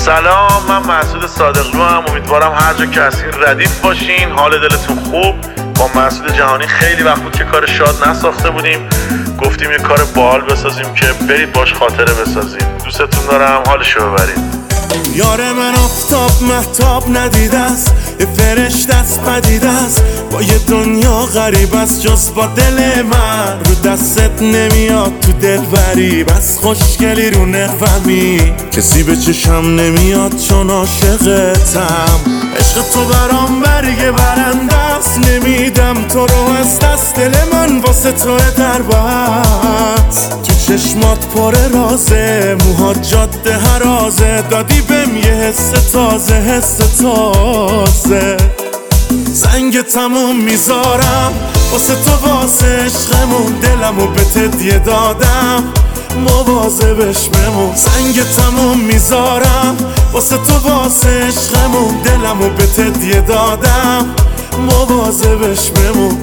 سلام، من مسعود صادقلو هم. امیدوارم هر جا که هستین ردیف باشین، حال دلتون خوب. با مسعود جهانی خیلی وقت بود که کار شاد نساخته بودیم، گفتیم یه کار باحال بسازیم که برید باش خاطره بسازید. دوستتون دارم، حالشو ببرید. یار من آفتاب مهتاب ندیده است، یه فرشته است پدیده است، با یه دنیا غریب است جز با دل من. رو دستت نمیاد تو دل بری، بس خوشگلی رو نقومی، کسی به چشم نمیاد چون عاشقتم. عشق تو برام برگ برنده است، نمیدم تو رو از دست، دل من واسه تو در بست. تو چشمات پر رازه، موهات جاده هرازه، دادی بهم یه حس تازه، حس تازه. زنگ تموم میذارم واسه تو، واسه عشقمون، دلمو به تدیه دادم، مواظبش بمون. زنگ تموم میذارم واسه تو، واسه عشقمون، دلمو به تدیه دادم، مواظبش بمون.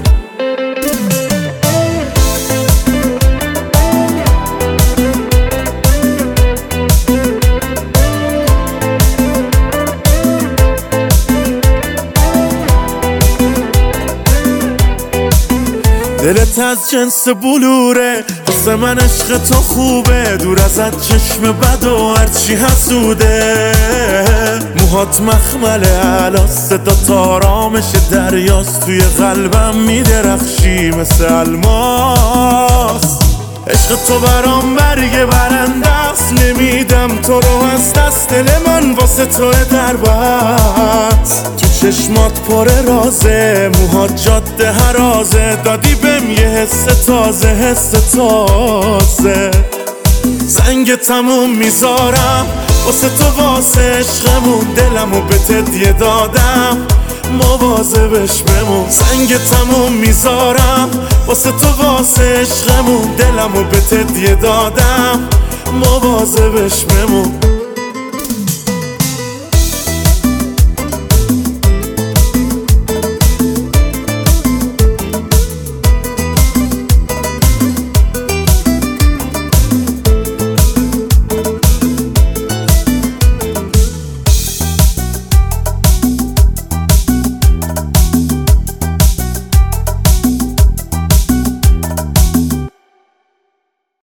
دلت از جنس بلوره، واسه من عشق تو خوبه، دور ازت چشم بد و هرچی حسوده. موهات مخمله علا، صدا آرامش دریاست، توی قلبم میدرخشی مثل الماس. عشق تو برام برگ برنده است، نمیدم تو رو از دست، دل من واسه تو در بست. تو چشمات پر رازه، موهات جاده هرازه، دادی بهم یه حس تازه، حس تازه. زنگ تموم میذارم واسه تو، واسه عشقمون، دلمو به تدیه دادم، مواظبش بمون. زنگ تموم میذارم واسه تو، واسه عشقمون، دلمو به تدیه دادم، مواظبش بمون.